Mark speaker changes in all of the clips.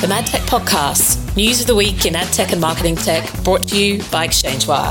Speaker 1: the MadTech Podcast, news of the week in ad tech and marketing tech, brought to you by ExchangeWire.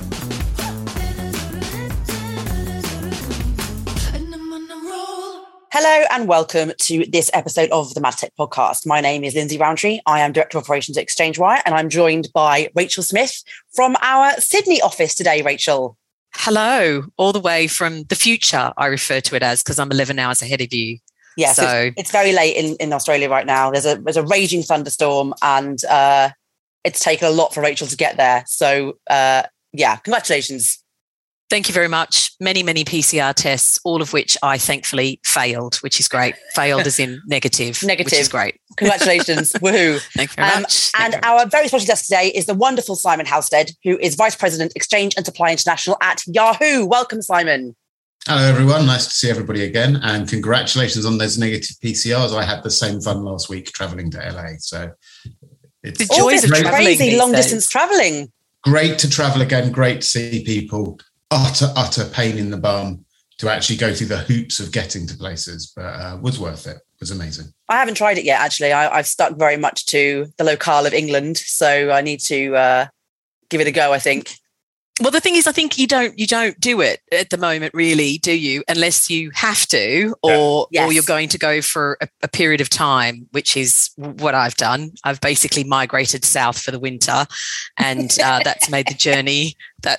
Speaker 2: Hello and welcome to this episode of the MadTech Podcast. My name is Lindsay Roundtree. I am Director of Operations at ExchangeWire, and I'm joined by Rachel Smith from our Sydney office today. Rachel.
Speaker 3: Hello, all the way from the future, I refer to it as, because I'm 11 hours ahead of you.
Speaker 2: Yes, so it's very late in Australia right now. There's a raging thunderstorm, and it's taken a lot for Rachel to get there. So congratulations.
Speaker 3: Thank you very much. Many PCR tests, all of which I thankfully failed, which is great. Failed as in negative, which is great.
Speaker 2: Congratulations. Woohoo.
Speaker 3: Thank you very much.
Speaker 2: Our very special guest today is the wonderful Simon Halstead, who is Vice President, Exchange and Supply International at Yahoo. Welcome, Simon.
Speaker 4: Hello, everyone. Nice to see everybody again. And congratulations on those negative PCRs. I had the same fun last week traveling to LA. So it's
Speaker 3: the joys of
Speaker 2: crazy long distance traveling.
Speaker 4: Great to travel again. Great to see people. Utter pain in the bum to actually go through the hoops of getting to places, but was worth it. Was amazing.
Speaker 2: I haven't tried it yet, actually. I've stuck very much to the locale of England, so I need to give it a go, I think.
Speaker 3: Well, the thing is, I think you don't do it at the moment, really, do you? Unless you have to, or you're going to go for a period of time, which is what I've done. I've basically migrated south for the winter, and that's made the journey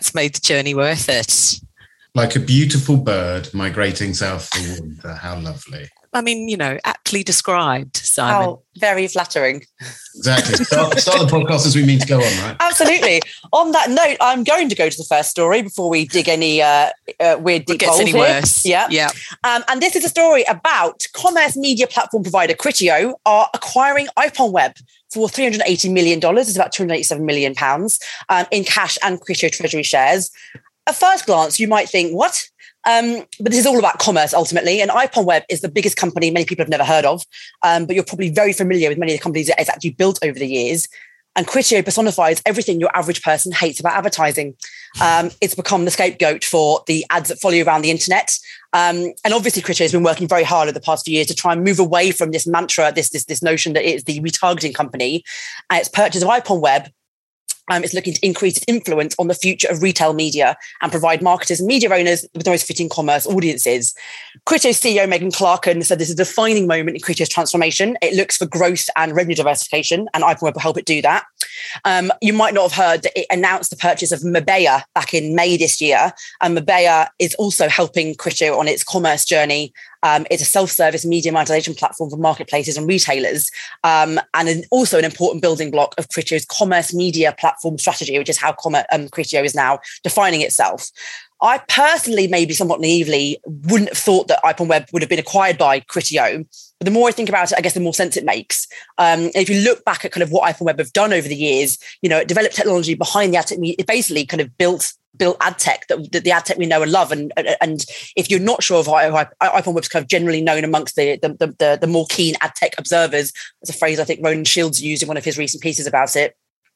Speaker 3: worth it.
Speaker 4: Like a beautiful bird migrating south for the winter. How lovely.
Speaker 3: I mean, aptly described, Simon.
Speaker 2: Oh, very flattering.
Speaker 4: Exactly. Start the podcast as we mean to go on, right?
Speaker 2: Absolutely. On that note, I'm going to go to the first story before we dig any weird deep holes
Speaker 3: any
Speaker 2: here.
Speaker 3: Worse.
Speaker 2: Yeah. And this is a story about commerce media platform provider Criteo are acquiring IPONWEB for $380 million. It's about £287 million in cash and Criteo treasury shares. At first glance, you might think, what? But this is all about commerce ultimately. And IPONWEB is the biggest company many people have never heard of, but you're probably very familiar with many of the companies that it's actually built over the years. And Criteo personifies everything your average person hates about advertising. It's become the scapegoat for the ads that follow you around the internet. And obviously Criteo has been working very hard over the past few years to try and move away from this mantra, this notion that it is the retargeting company. And its purchase of IPONWEB it's looking to increase its influence on the future of retail media and provide marketers and media owners with the most fitting commerce audiences. Criteo CEO Megan Clarken said this is a defining moment in Criteo's transformation. It looks for growth and revenue diversification, and IPONWEB will help it do that. You might not have heard that it announced the purchase of Mabea back in May this year, and Mabea is also helping Criteo on its commerce journey. It's a self-service media monetization platform for marketplaces and retailers, and also an important building block of Criteo's commerce media platform strategy, which is how Criteo is now defining itself. I personally, maybe somewhat naively, wouldn't have thought that IPONWEB would have been acquired by Criteo. But the more I think about it, I guess the more sense it makes. If you look back at kind of what IPONWEB have done over the years, it developed technology behind the ad tech. It basically kind of built ad tech, the ad tech we know and love. And if you're not sure of how IPONWEB's kind of generally known amongst the more keen ad tech observers, that's a phrase I think Ronan Shields used in one of his recent pieces about it.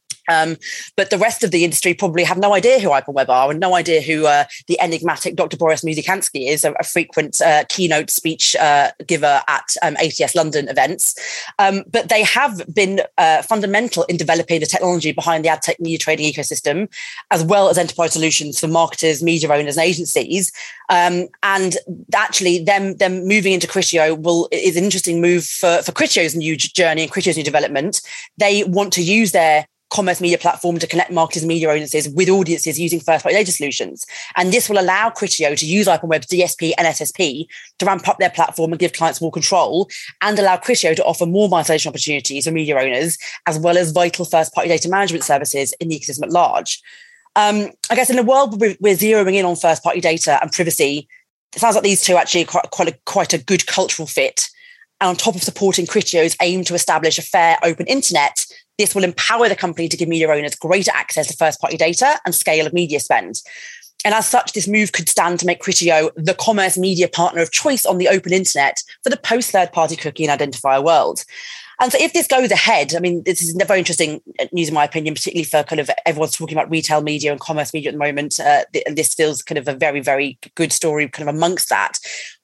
Speaker 2: But the rest of the industry probably have no idea who IPONWEB are and no idea who the enigmatic Dr. Boris Muzikansky is, a frequent keynote speech giver at ATS London events. But they have been fundamental in developing the technology behind the ad tech media trading ecosystem, as well as enterprise solutions for marketers, media owners, and agencies. And actually, them moving into Criteo is an interesting move for Criteo's new journey and Criteo's new development. They want to use their commerce media platform to connect marketers and media owners with audiences using first-party data solutions. And this will allow Criteo to use IPONWEB's DSP and SSP to ramp up their platform and give clients more control, and allow Criteo to offer more monetization opportunities for media owners, as well as vital first-party data management services in the ecosystem at large. I guess in a world where we're zeroing in on first-party data and privacy, it sounds like these two actually are quite a good cultural fit. And on top of supporting Criteo's aim to establish a fair, open internet, this will empower the company to give media owners greater access to first-party data and scale of media spend. And as such, this move could stand to make Criteo the commerce media partner of choice on the open internet for the post-third-party cookie and identifier world. And so if this goes ahead, I mean, this is very interesting news in my opinion, particularly for kind of everyone's talking about retail media and commerce media at the moment. And this feels kind of a very, very good story kind of amongst that.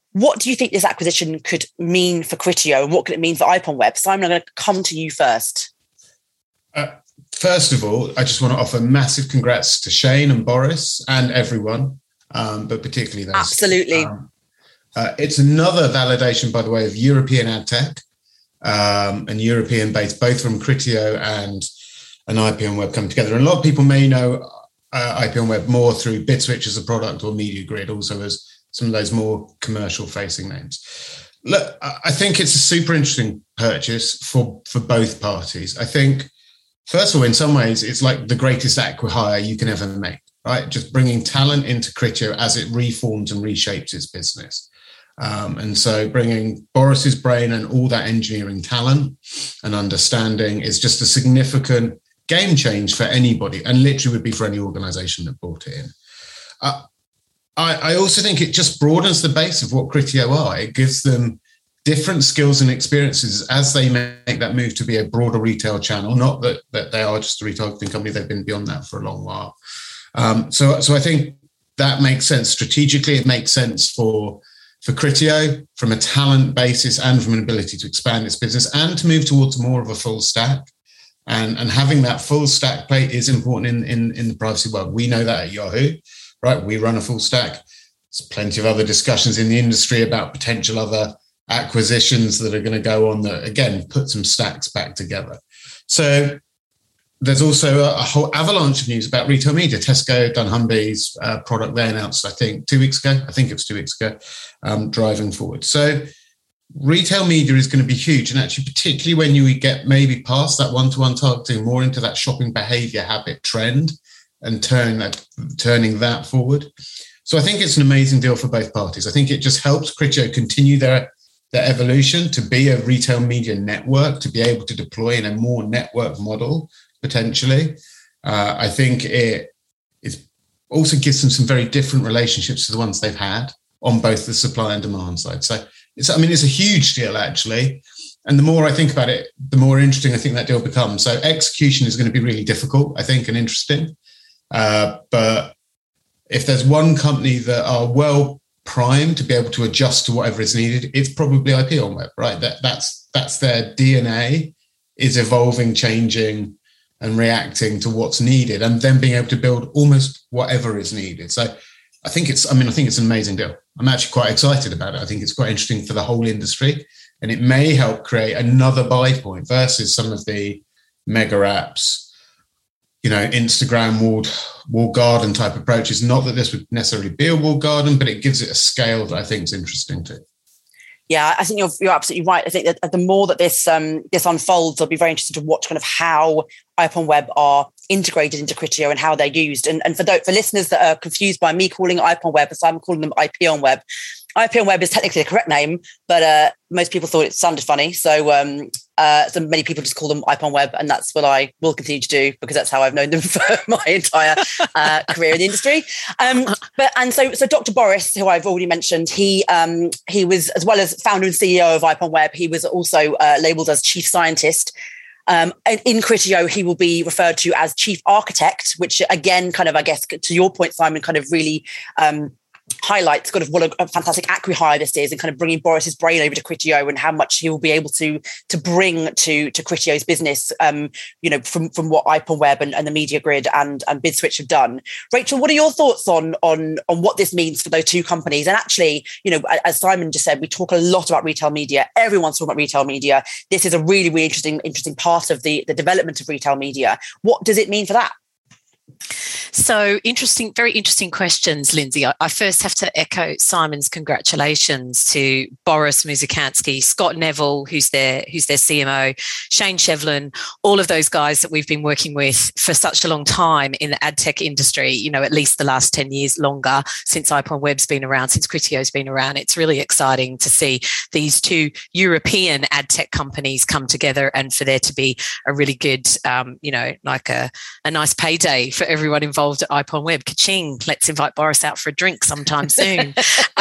Speaker 2: What do you think this acquisition could mean for Criteo, and what could it mean for IPONWEB? Simon, I'm going to come to you first.
Speaker 4: First of all, I just want to offer massive congrats to Shane and Boris and everyone, but particularly those.
Speaker 2: Absolutely.
Speaker 4: It's another validation, by the way, of European ad tech and European based, both from Criteo and IPONWEB coming together. And a lot of people may know IPONWEB more through BidSwitch as a product, or MediaGrid also as some of those more commercial facing names. Look, I think it's a super interesting purchase for both parties. I think, first of all, in some ways, it's like the greatest acqui-hire you can ever make, right? Just bringing talent into Criteo as it reforms and reshapes its business. And so bringing Boris's brain and all that engineering talent and understanding is just a significant game change for anybody, and literally would be for any organization that brought it in. I also think it just broadens the base of what Criteo are. It gives them different skills and experiences as they make that move to be a broader retail channel. Not that they are just a retargeting company, they've been beyond that for a long while. So I think that makes sense. Strategically, it makes sense for Criteo from a talent basis and from an ability to expand its business and to move towards more of a full stack. And having that full stack play is important in the privacy world. We know that at Yahoo, right? We run a full stack. There's plenty of other discussions in the industry about potential other acquisitions that are going to go on that, again, put some stacks back together. So there's also a whole avalanche of news about retail media. Tesco, dunnhumby's product they announced, I think, 2 weeks ago. I think it was 2 weeks ago, driving forward. So retail media is going to be huge. And actually, particularly when you get maybe past that one-to-one targeting, more into that shopping behavior habit trend and turning that forward. So I think it's an amazing deal for both parties. I think it just helps Criteo continue their evolution to be a retail media network, to be able to deploy in a more network model, potentially. I think it also gives them some very different relationships to the ones they've had on both the supply and demand side. So it's a huge deal, actually. And the more I think about it, the more interesting I think that deal becomes. So execution is going to be really difficult, I think, and interesting. But if there's one company that are well primed to be able to adjust to whatever is needed, it's probably IPONWEB, right? That's their DNA, is evolving, changing, and reacting to what's needed, and then being able to build almost whatever is needed. So I think it's an amazing deal. I'm actually quite excited about it. I think it's quite interesting for the whole industry, and it may help create another buy point versus some of the mega apps, Instagram walled garden type approaches. Not that this would necessarily be a walled garden, but it gives it a scale that I think is interesting too.
Speaker 2: Yeah, I think you're absolutely right. I think that the more that this unfolds, I'll be very interested to watch kind of how IPONWEB are integrated into Criteo and how they're used. And for listeners that are confused by me calling it IPONWEB, so I'm calling them IPONWEB. IPONWEB is technically the correct name, but most people thought it sounded funny. So many people just call them IPONWEB, and that's what I will continue to do because that's how I've known them for my entire career in the industry. So Dr. Boris, who I've already mentioned, he was, as well as founder and CEO of IPONWEB, he was also labelled as chief scientist. In Criteo, he will be referred to as chief architect, which again, kind of, I guess, to your point, Simon, kind of really highlights kind of what a fantastic acqui-hire this is, and kind of bringing Boris's brain over to Criteo and how much he will be able to bring to Criteo's business, from what IPONWEB and the MediaGrid and BidSwitch have done. Rachel, what are your thoughts on what this means for those two companies? And actually, as Simon just said, we talk a lot about retail media. Everyone's talking about retail media. This is a really, really interesting part of the development of retail media. What does it mean for that?
Speaker 3: So interesting, very interesting questions, Lindsay. I first have to echo Simon's congratulations to Boris Muzykanski, Scott Neville, who's their CMO, Shane Shevlin, all of those guys that we've been working with for such a long time in the ad tech industry, at least the last 10 years longer, since IPONWEB's been around, since Criteo's been around. It's really exciting to see these two European ad tech companies come together and for there to be a really good, like a nice payday for everyone involved involved at IPONWEB. Ka-ching, let's invite Boris out for a drink sometime soon.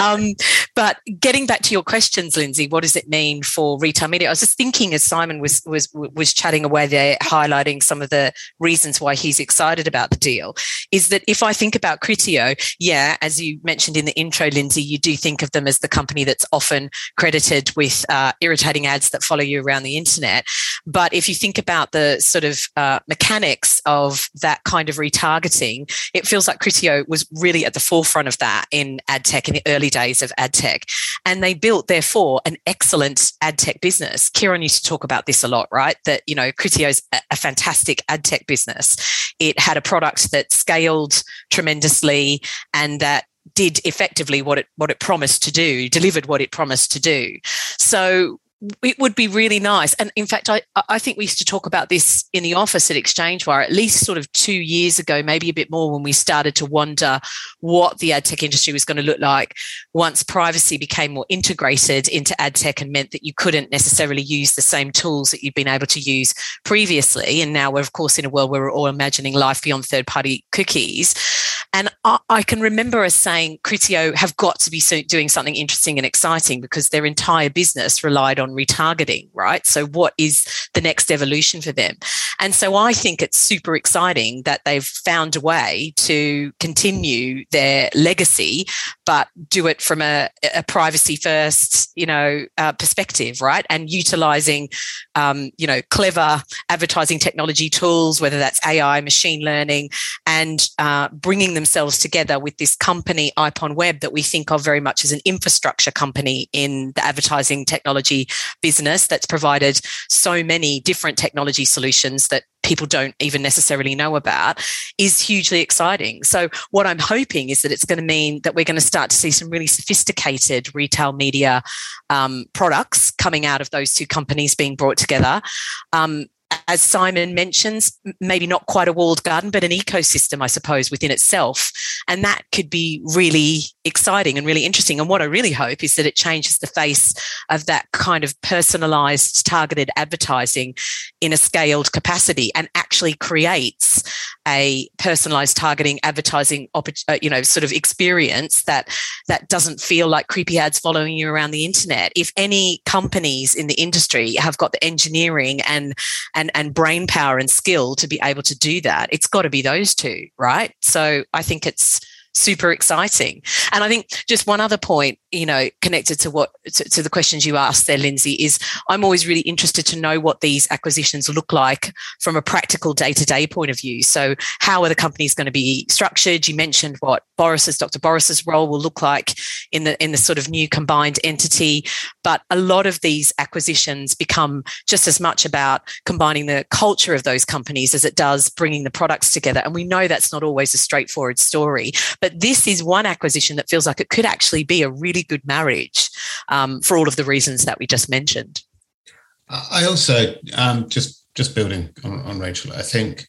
Speaker 3: But getting back to your questions, Lindsay, what does it mean for retail media? I was just thinking as Simon was chatting away there, highlighting some of the reasons why he's excited about the deal, is that if I think about Criteo, as you mentioned in the intro, Lindsay, you do think of them as the company that's often credited with irritating ads that follow you around the internet. But if you think about the sort of mechanics of that kind of retargeting, it feels like Criteo was really at the forefront of that in ad tech, in the early days of ad tech. And they built, therefore, an excellent ad tech business. Kieran used to talk about this a lot, right? That, Criteo's a fantastic ad tech business. It had a product that scaled tremendously and that did effectively what it promised to do, delivered what it promised to do. So it would be really nice. And in fact, I think we used to talk about this in the office at Exchangewire at least sort of 2 years ago, maybe a bit more, when we started to wonder what the ad tech industry was going to look like once privacy became more integrated into ad tech and meant that you couldn't necessarily use the same tools that you'd been able to use previously. And now we're, of course, in a world where we're all imagining life beyond third-party cookies. And I can remember us saying Criteo have got to be doing something interesting and exciting because their entire business relied on retargeting, right? So what is the next evolution for them? And so I think it's super exciting that they've found a way to continue their legacy, but do it from a privacy first, perspective, right? And utilizing, clever advertising technology tools, whether that's AI, machine learning, and bringing themselves together with this company, IPONWEB, that we think of very much as an infrastructure company in the advertising technology business that's provided so many different technology solutions that people don't even necessarily know about, is hugely exciting. So what I'm hoping is that it's going to mean that we're going to start to see some really sophisticated retail media products coming out of those two companies being brought together. As Simon mentions, maybe not quite a walled garden, but an ecosystem, I suppose, within itself. And that could be really exciting and really interesting. And what I really hope is that it changes the face of that kind of personalized, targeted advertising in a scaled capacity and actually creates a personalized targeting advertising, sort of experience that doesn't feel like creepy ads following you around the internet. If any companies in the industry have got the engineering and brain power and skill to be able to do that, it's got to be those two, right? So I think it's super exciting. And I think just one other point, connected to to the questions you asked there, Lindsay, is I'm always really interested to know what these acquisitions look like from a practical day-to-day point of view. So how are the companies going to be structured? You mentioned what Dr. Boris's role will look like in the sort of new combined entity. But a lot of these acquisitions become just as much about combining the culture of those companies as it does bringing the products together. And we know that's not always a straightforward story. But this is one acquisition that feels like it could actually be a really good marriage for all of the reasons that we just mentioned.
Speaker 4: I also, just building on Rachel, I think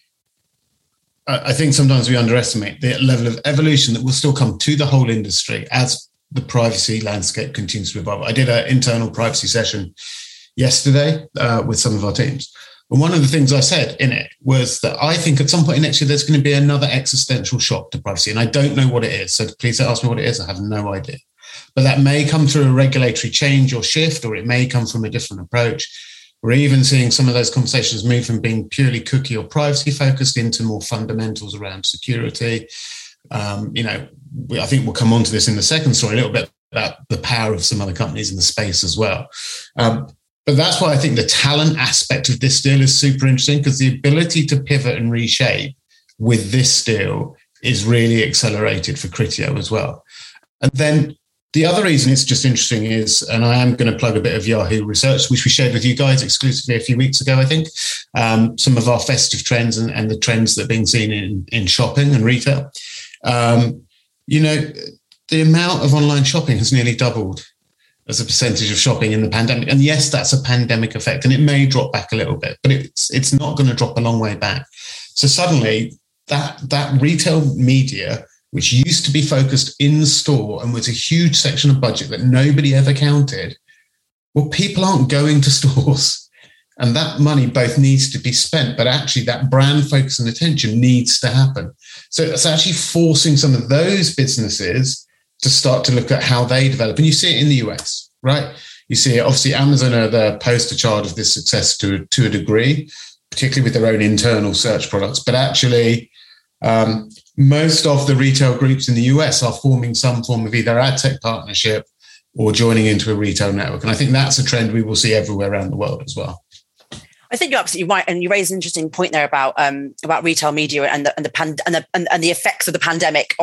Speaker 4: sometimes we underestimate the level of evolution that will still come to the whole industry as the privacy landscape continues to evolve. I did an internal privacy session yesterday with some of our teams. And one of the things I said in it was that I think at some point next year, there's going to be another existential shock to privacy. And I don't know what it is. So please don't ask me what it is. I have no idea. But that may come through a regulatory change or shift, or it may come from a different approach. We're even seeing some of those conversations move from being purely cookie or privacy focused into more fundamentals around security. I think we'll come on to this in the second story a little bit about the power of some other companies in the space as well. But that's why I think the talent aspect of this deal is super interesting, because the ability to pivot and reshape with this deal is really accelerated for Criteo as well. And then the other reason it's just interesting is, and I am going to plug a bit of Yahoo research, which we shared with you guys exclusively a few weeks ago, I think, some of our festive trends and the trends that are being seen in shopping and retail. The amount of online shopping has nearly doubled as a percentage of shopping in the pandemic. And yes, that's a pandemic effect, and it may drop back a little bit, but it's not going to drop a long way back. So suddenly that retail media, which used to be focused in store and was a huge section of budget that nobody ever counted, well, people aren't going to stores. And that money both needs to be spent, but actually that brand focus and attention needs to happen. So it's actually forcing some of those businesses to start to look at how they develop. And you see it in the US, right? You see it, obviously Amazon are the poster child of this success to a degree, particularly with their own internal search products. But actually, most of the retail groups in the US are forming some form of either ad tech partnership or joining into a retail network. And I think that's a trend we will see everywhere around the world as well.
Speaker 2: I think you're absolutely right, and you raised an interesting point there about retail media and the effects of the pandemic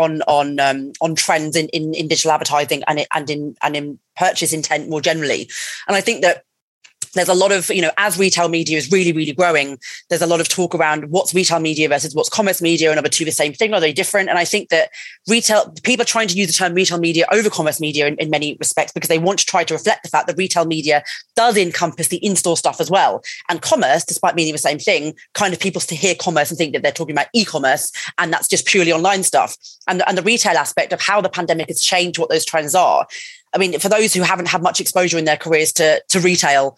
Speaker 2: on trends in digital advertising and in purchase intent more generally. And I think that there's a lot of, as retail media is really, really growing, there's a lot of talk around what's retail media versus what's commerce media, and are the two the same thing? Are they different? And I think that people are trying to use the term retail media over commerce media in many respects, because they want to try to reflect the fact that retail media does encompass the in-store stuff as well. And commerce, despite meaning the same thing, kind of people to hear commerce and think that they're talking about e-commerce, and that's just purely online stuff. And the retail aspect of how the pandemic has changed what those trends are. I mean, for those who haven't had much exposure in their careers to retail,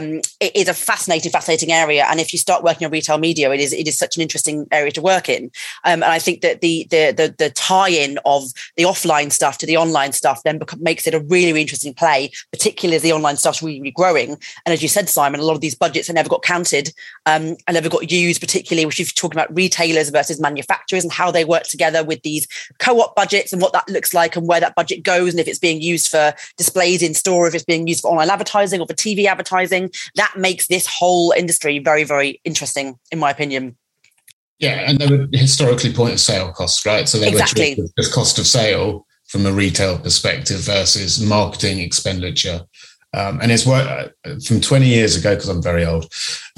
Speaker 2: it is a fascinating area. And if you start working on retail media, it is such an interesting area to work in. And I think that the tie-in of the offline stuff to the online stuff then makes it a really, really interesting play, particularly as the online stuff's really, really growing. And as you said, Simon, a lot of these budgets have never got counted and never got used, particularly if you're talking about retailers versus manufacturers and how they work together with these co-op budgets and what that looks like and where that budget goes, and if it's being used for displays in store, if it's being used for online advertising or for TV advertising. That makes this whole industry very, very interesting, in my opinion.
Speaker 4: Yeah, and they were historically point of sale costs, right? So they were the cost of sale from a retail perspective versus marketing expenditure. And it's what from 20 years ago, because I'm very old,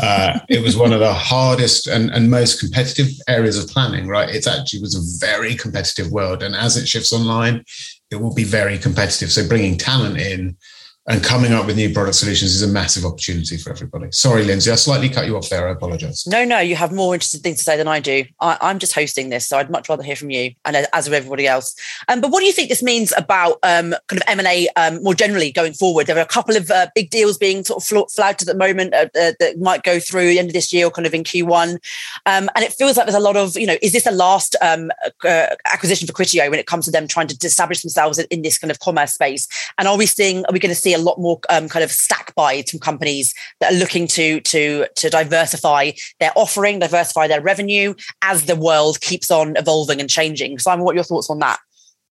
Speaker 4: it was one of the hardest and most competitive areas of planning, right? It actually was a very competitive world. And as it shifts online, it will be very competitive. So bringing talent in and coming up with new product solutions is a massive opportunity for everybody. Sorry, Lindsay, I slightly cut you off there. I apologise.
Speaker 2: No, you have more interesting things to say than I do. I'm just hosting this, so I'd much rather hear from you, and as of everybody else. But what do you think this means about kind of M&A more generally going forward? There are a couple of big deals being sort of flagged at the moment that might go through the end of this year or kind of in Q1. And it feels like there's a lot of, is this the last acquisition for Criteo when it comes to them trying to establish themselves in this kind of commerce space? And are we going to see a lot more kind of stack buys from companies that are looking to diversify their offering, diversify their revenue as the world keeps on evolving and changing? Simon, what are your thoughts on that?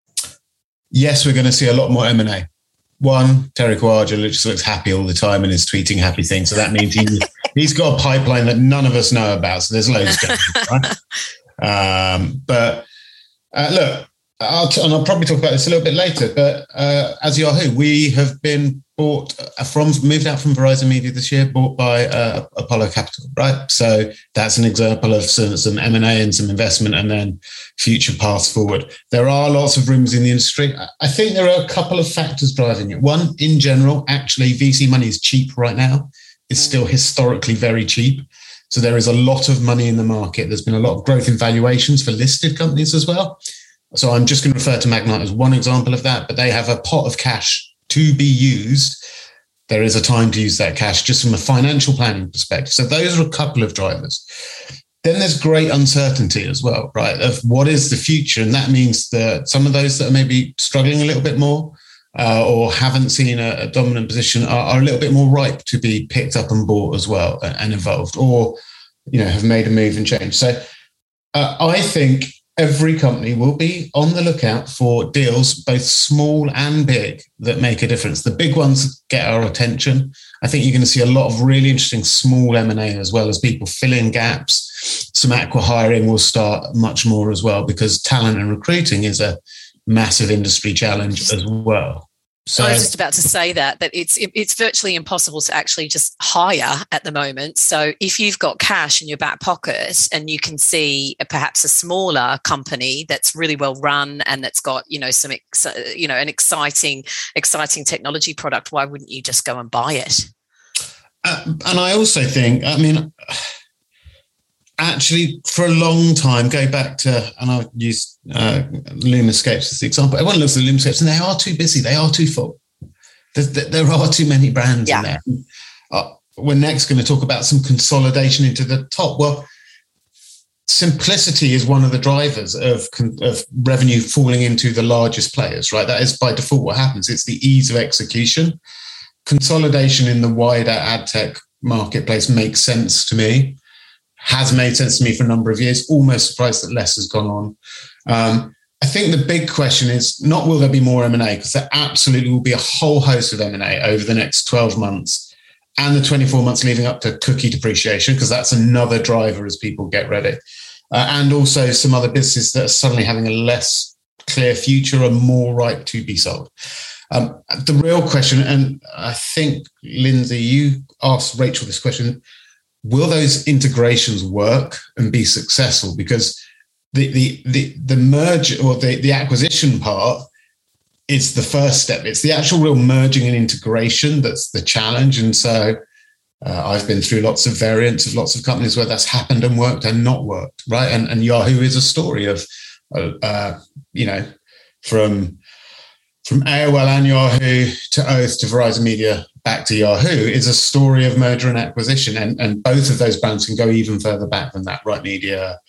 Speaker 4: Yes, we're going to see a lot more M&A. One, Terry Kawaja just looks happy all the time and is tweeting happy things. So that means he's got a pipeline that none of us know about. So there's loads going on, right? Look, I'll probably talk about this a little bit later, but as Yahoo, we have been moved out from Verizon Media this year, bought by Apollo Capital, right? So that's an example of some M&A and some investment and then future paths forward. There are lots of rumors in the industry. I think there are a couple of factors driving it. One, in general, actually, VC money is cheap right now. It's still historically very cheap. So there is a lot of money in the market. There's been a lot of growth in valuations for listed companies as well. So I'm just going to refer to Magnite as one example of that, but they have a pot of cash to be used. There is a time to use that cash just from a financial planning perspective. So those are a couple of drivers. Then there's great uncertainty as well, right? Of what is the future? And that means that some of those that are maybe struggling a little bit more or haven't seen a dominant position are a little bit more ripe to be picked up and bought as well and involved, or, have made a move and changed. So I think every company will be on the lookout for deals, both small and big, that make a difference. The big ones get our attention. I think you're going to see a lot of really interesting small M&A as well as people fill in gaps. Some acqui-hiring will start much more as well, because talent and recruiting is a massive industry challenge as well. So
Speaker 3: I was just about to say that it's virtually impossible to actually just hire at the moment. So if you've got cash in your back pocket and you can see perhaps a smaller company that's really well run and that's got some an exciting technology product, why wouldn't you just go and buy it?
Speaker 4: And I also think, actually, for a long time, go back to, and I'll use LumaScapes as the example. Everyone looks at LumaScapes and they are too busy. They are too full. There are too many brands in there. we're next going to talk about some consolidation into the top. Well, simplicity is one of the drivers of revenue falling into the largest players, right? That is by default what happens. It's the ease of execution. Consolidation in the wider ad tech marketplace makes sense to me, has made sense to me for a number of years. Almost surprised that less has gone on. I think the big question is not will there be more M&A, because there absolutely will be a whole host of M&A over the next 12 months and the 24 months leading up to cookie depreciation, because that's another driver as people get ready. And also some other businesses that are suddenly having a less clear future are more ripe to be sold. The real question, and I think, Lindsay, you asked Rachel this question, will those integrations work and be successful? Because the merge or the acquisition part is the first step. It's the actual real merging and integration that's the challenge. And so I've been through lots of variants of lots of companies where that's happened and worked and not worked, right? And Yahoo is a story of, from AOL and Yahoo to Oath to Verizon Media back to Yahoo is a story of merger and acquisition. And both of those brands can go even further back than that. Right Media,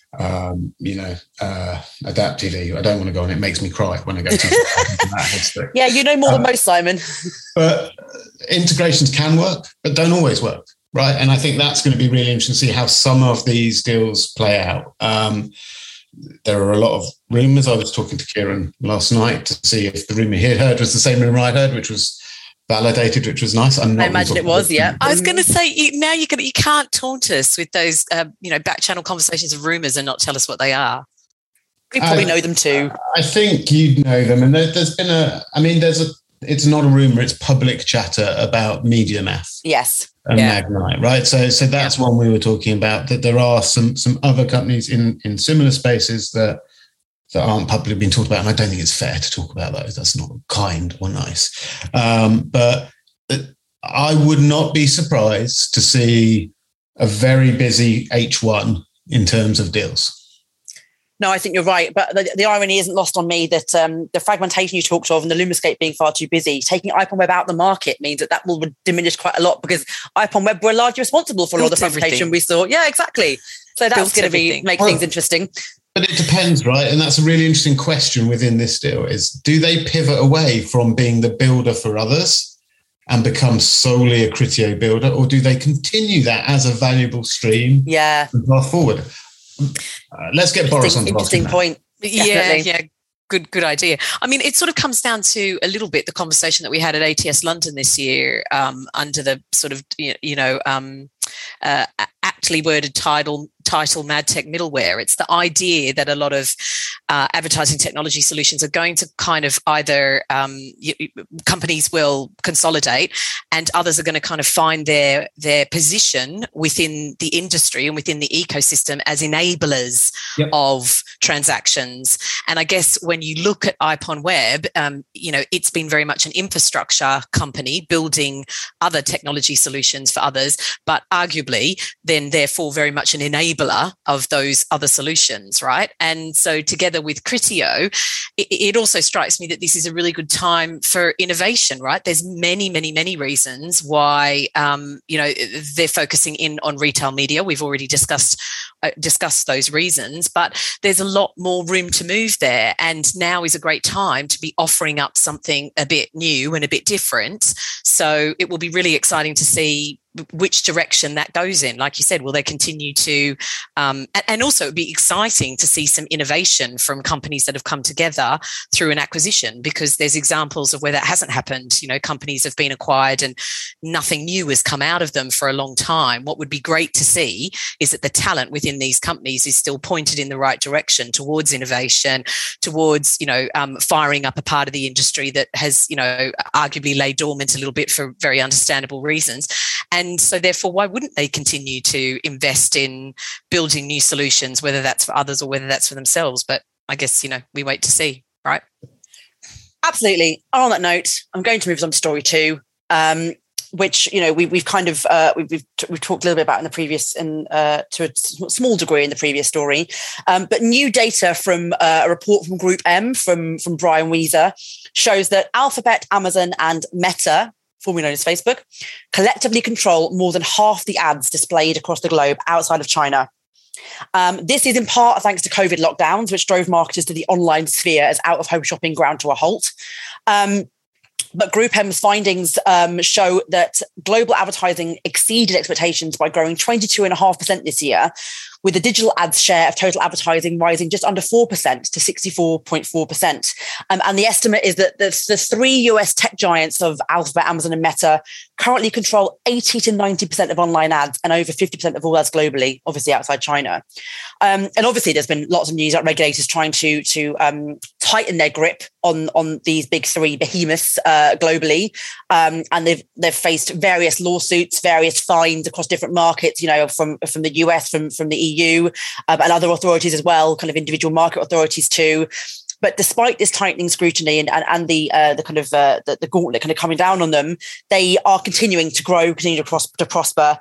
Speaker 4: Adapt TV. I don't want to go on. It makes me cry when I go to that history.
Speaker 2: Yeah, you know more than most, Simon.
Speaker 4: But integrations can work, but don't always work, right? And I think that's going to be really interesting to see how some of these deals play out. There are a lot of rumours. I was talking to Kieran last night to see if the rumour he had heard was the same rumour I'd heard, which was validated, which was nice.
Speaker 2: I imagine it was, yeah.
Speaker 3: I was going to say, now you can't taunt us with those, back channel conversations of rumours and not tell us what they are.
Speaker 2: We probably know them too.
Speaker 4: I think you'd know them. And there's been it's not a rumour, it's public chatter about MediaMath.
Speaker 2: Yes.
Speaker 4: And Magnite, right? So that's one we were talking about, that there are some other companies in similar spaces that aren't publicly being talked about. And I don't think it's fair to talk about those. That's not kind or nice. But I would not be surprised to see a very busy H1 in terms of deals.
Speaker 2: No, I think you're right. But the irony isn't lost on me that the fragmentation you talked of and the Lumascape being far too busy, taking IPONWEB out of the market means that will diminish quite a lot, because IPONWEB were largely responsible for a lot of the fragmentation we saw. Yeah, exactly. So that's going to make things interesting.
Speaker 4: But it depends, right? And that's a really interesting question within this deal is, do they pivot away from being the builder for others and become solely a Criteo builder, or do they continue that as a valuable stream and path forward? Let's get Boris on the
Speaker 2: interesting point.
Speaker 3: Yeah. Good idea. I mean, it sort of comes down to a little bit the conversation that we had at ATS London this year, under the sort of aptly worded title MadTech middleware. It's the idea that a lot of advertising technology solutions are going to kind of either companies will consolidate and others are going to kind of find their position within the industry and within the ecosystem as enablers of transactions. And I guess when you look at IPONWEB, it's been very much an infrastructure company building other technology solutions for others, but arguably then therefore very much an enabler of those other solutions, right? And so together with Criteo, it also strikes me that this is a really good time for innovation, right? There's many reasons why, they're focusing in on retail media. We've already discussed those reasons, but there's a lot more room to move there. And now is a great time to be offering up something a bit new and a bit different. So it will be really exciting to see which direction that goes in. Like you said, will they continue to, and also it'd be exciting to see some innovation from companies that have come together through an acquisition, because there's examples of where that hasn't happened. Companies have been acquired and nothing new has come out of them for a long time. What would be great to see is that the talent within these companies is still pointed in the right direction towards innovation, towards, firing up a part of the industry that has, arguably lay dormant a little bit for very understandable reasons. And so therefore, why wouldn't they continue to invest in building new solutions, whether that's for others or whether that's for themselves? But I guess, we wait to see, right?
Speaker 2: Absolutely. On that note, I'm going to move on to story 2, which, we've kind of, we've talked a little bit about in the previous, to a small degree in the previous story. But new data from a report from Group M from Brian Weiser shows that Alphabet, Amazon and Meta formerly known as Facebook, collectively control more than half the ads displayed across the globe outside of China. This is in part thanks to COVID lockdowns, which drove marketers to the online sphere as out-of-home shopping ground to a halt. But GroupM's findings show that global advertising exceeded expectations by growing 22.5% this year, with the digital ads share of total advertising rising just under 4% to 64.4%. And the estimate is that the three US tech giants of Alphabet, Amazon, and Meta currently control 80 to 90% of online ads and over 50% of all ads globally, obviously outside China. And obviously there's been lots of news about regulators trying to tighten their grip on these big three behemoths globally. And they've faced various lawsuits, various fines across different markets, from the US, from the EU, and other authorities as well, kind of individual market authorities too. But despite this tightening scrutiny and the gauntlet kind of coming down on them, they are continuing to grow, continue to prosper.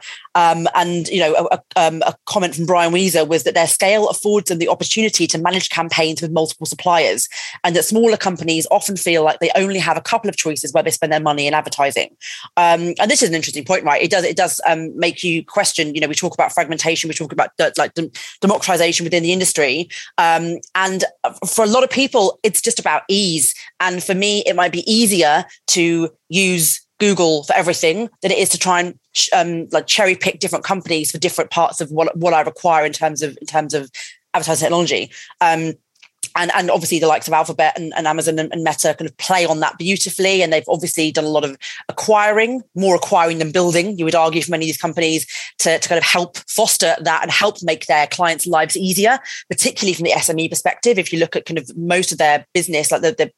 Speaker 2: A comment from Brian Weezer was that their scale affords them the opportunity to manage campaigns with multiple suppliers, and that smaller companies often feel like they only have a couple of choices where they spend their money in advertising. And this is an interesting point, right? It does make you question. We talk about fragmentation, we talk about democratization within the industry, and for a lot of people, it's just about ease. And for me, it might be easier to use Google for everything than it is to try and cherry pick different companies for different parts of what I require in terms of advertising technology. And obviously the likes of Alphabet and Amazon and Meta kind of play on that beautifully. And they've obviously done a lot of more acquiring than building, you would argue, for many of these companies to kind of help foster that and help make their clients' lives easier, particularly from the SME perspective. If you look at kind of most of their business, like look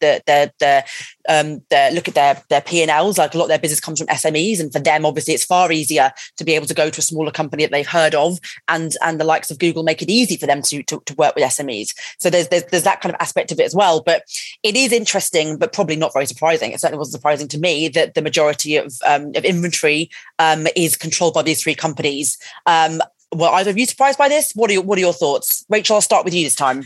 Speaker 2: at their P&Ls, like a lot of their business comes from SMEs. And for them, obviously, it's far easier to be able to go to a smaller company that they've heard of, and the likes of Google make it easy for them to work with SMEs. So there's that kind of aspect of it as well. But it is interesting, but probably not very surprising. It certainly wasn't surprising to me that the majority of inventory is controlled by these three companies. Were either of you surprised by this? What are your thoughts? Rachel, I'll start with you this time.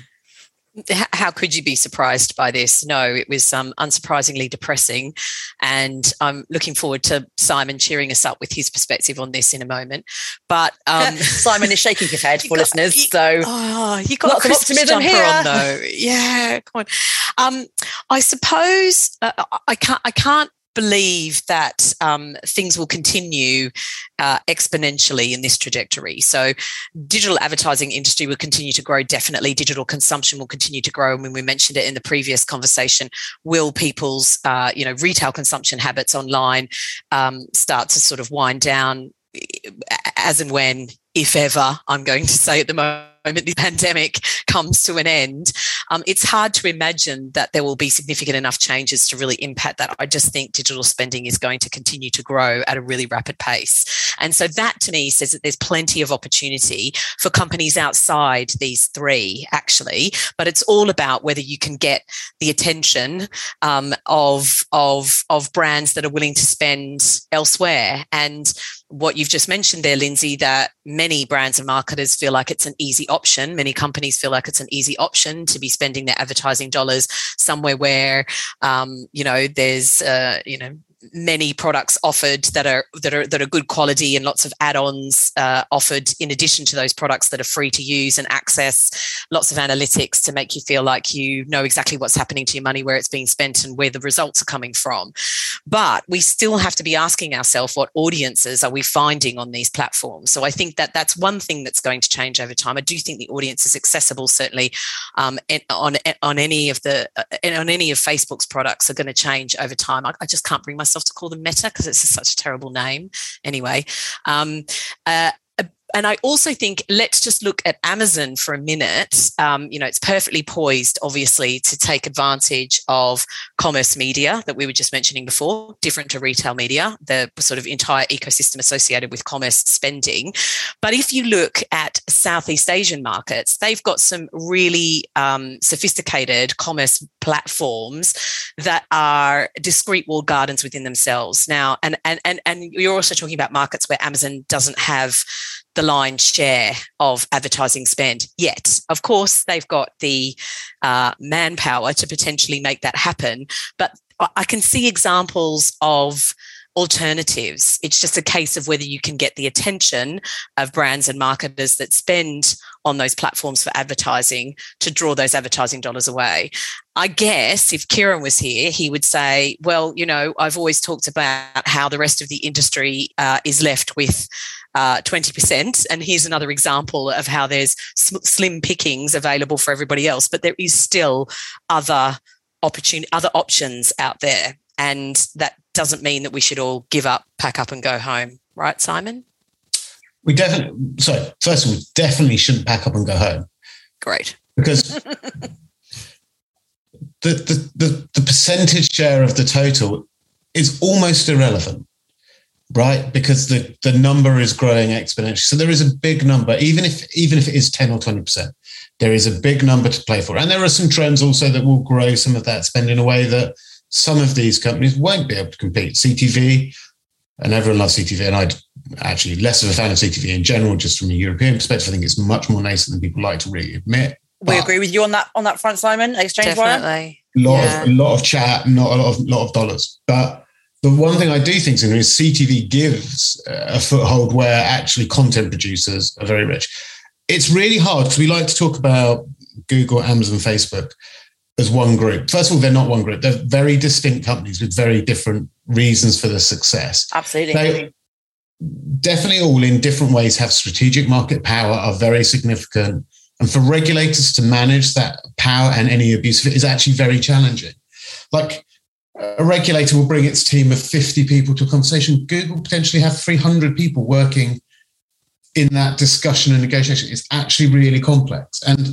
Speaker 3: How could you be surprised by this? No, it was unsurprisingly depressing. And I'm looking forward to Simon cheering us up with his perspective on this in a moment. But
Speaker 2: Simon is shaking his head for listeners. You got
Speaker 3: lots of optimism here. On, though. Yeah, come on. I suppose I can't believe that things will continue exponentially in this trajectory. So digital advertising industry will continue to grow, definitely. Digital consumption will continue to grow. And when we mentioned it in the previous conversation, will people's retail consumption habits online start to sort of wind down as and when, if ever, I'm going to say at the moment, the pandemic comes to an end. It's hard to imagine that there will be significant enough changes to really impact that. I just think digital spending is going to continue to grow at a really rapid pace. And so that to me says that there's plenty of opportunity for companies outside these three, actually. But it's all about whether you can get the attention of brands that are willing to spend elsewhere. And what you've just mentioned there, Lindsay, that many brands and marketers feel like it's an easy option. Many companies feel like it's an easy option to be spending their advertising dollars somewhere where, there's, many products offered that are good quality and lots of add-ons offered in addition to those products that are free to use and access, lots of analytics to make you feel like you know exactly what's happening to your money, where it's being spent and where the results are coming from. But we still have to be asking ourselves, what audiences are we finding on these platforms? So I think that that's one thing that's going to change over time. I do think the audience is accessible, certainly on any of Facebook's products are going to change over time. I just can't bring myself to call them Meta because it's such a terrible name anyway. And I also think, let's just look at Amazon for a minute. It's perfectly poised, obviously, to take advantage of commerce media that we were just mentioning before, different to retail media, the sort of entire ecosystem associated with commerce spending. But if you look at Southeast Asian markets, they've got some really sophisticated commerce platforms that are discrete walled gardens within themselves. Now, and you're also talking about markets where Amazon doesn't have the lion's share of advertising spend yet. Of course, they've got the manpower to potentially make that happen, but I can see examples of alternatives. It's just a case of whether you can get the attention of brands and marketers that spend on those platforms for advertising to draw those advertising dollars away. I guess if Kieran was here, he would say, well, I've always talked about how the rest of the industry is left with 20%. And here's another example of how there's slim pickings available for everybody else, but there is still other options out there. And that doesn't mean that we should all give up, pack up and go home. Right, Simon?
Speaker 4: First of all, definitely shouldn't pack up and go home.
Speaker 3: Great.
Speaker 4: Because the percentage share of the total is almost irrelevant, right? Because the number is growing exponentially. So there is a big number, even if it is 10 or 20%, there is a big number to play for. And there are some trends also that will grow some of that spend in a way that some of these companies won't be able to compete. CTV, and everyone loves CTV, and I'd actually less of a fan of CTV in general, just from a European perspective. I think it's much more nascent than people like to really admit.
Speaker 2: We agree with you on that front, Simon. Exchange Wire.
Speaker 3: Definitely.
Speaker 4: A lot of chat, not a lot of dollars. But the one thing I do think is CTV gives a foothold where actually content producers are very rich. It's really hard because we like to talk about Google, Amazon, Facebook as one group. First of all, they're not one group. They're very distinct companies with very different reasons for their success.
Speaker 2: Absolutely.
Speaker 4: They definitely all in different ways have strategic market power, are very significant. And for regulators to manage that power and any abuse of it is actually very challenging. Like a regulator will bring its team of 50 people to a conversation. Google potentially have 300 people working in that discussion and negotiation. It's actually really complex. And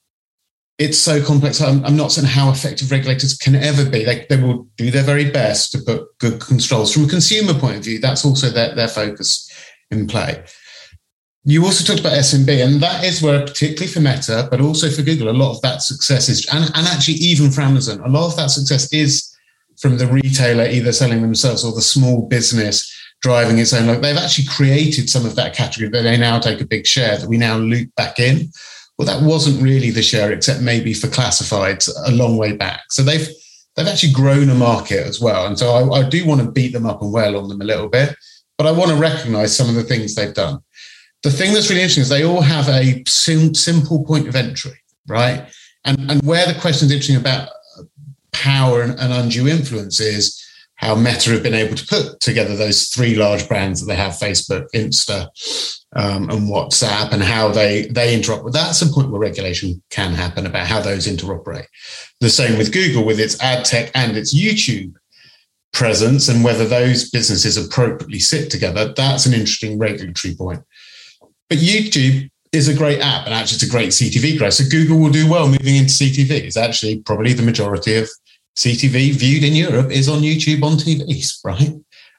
Speaker 4: it's so complex. I'm not saying how effective regulators can ever be. They will do their very best to put good controls. From a consumer point of view, that's also their focus in play. You also talked about SMB, and that is where, particularly for Meta, but also for Google, a lot of that success is, and actually even for Amazon, a lot of that success is from the retailer either selling themselves or the small business driving its own. Like they've actually created some of that category that they now take a big share that we now loop back in. Well, that wasn't really the share, except maybe for classifieds a long way back. So they've actually grown a market as well. And so I do want to beat them up and wail on them a little bit, but I want to recognize some of the things they've done. The thing that's really interesting is they all have a simple point of entry, right? And where the question is interesting about power and undue influence is how Meta have been able to put together those three large brands that they have, Facebook, Insta, and WhatsApp, and how they interoperate. That's a point where regulation can happen about how those interoperate. The same with Google, with its ad tech and its YouTube presence, and whether those businesses appropriately sit together. That's an interesting regulatory point. But YouTube is a great app, and actually it's a great CTV growth. So Google will do well moving into CTV. It's actually probably the majority of CTV viewed in Europe is on YouTube on TVs, right?